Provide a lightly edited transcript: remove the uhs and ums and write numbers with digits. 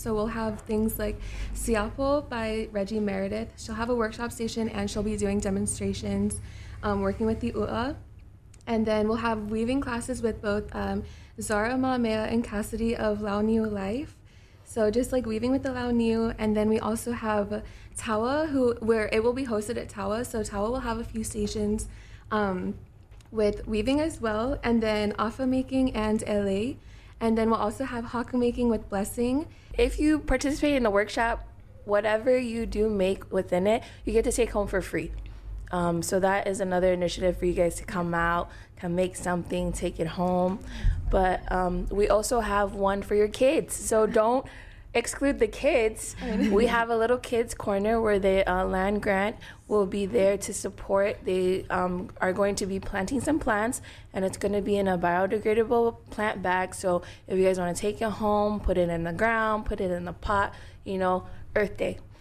So we'll have things like Siapo by Reggie Meredith. She'll have a workshop station and she'll be doing demonstrations, working with the UA. And then we'll have weaving classes with both Zara Maamea and Cassidy of Lao Niu Life. So just like weaving with the Lao Niu. And then we also have Tawa, where it will be hosted at Tawa. So Tawa will have a few stations with weaving as well. And then afa making and LA. And then we'll also have haka making with Blessing. If you participate in the workshop, whatever you do make within it, you get to take home for free. So that is another initiative for you guys to come out, can make something, take it home. But we also have one for your kids. So don't exclude the kids. We have a little kids corner where the land grant will be there to support. They are going to be planting some plants, and it's going to be in a biodegradable plant bag. So if you guys want to take it home, put it in the ground, put it in the pot, Earth Day.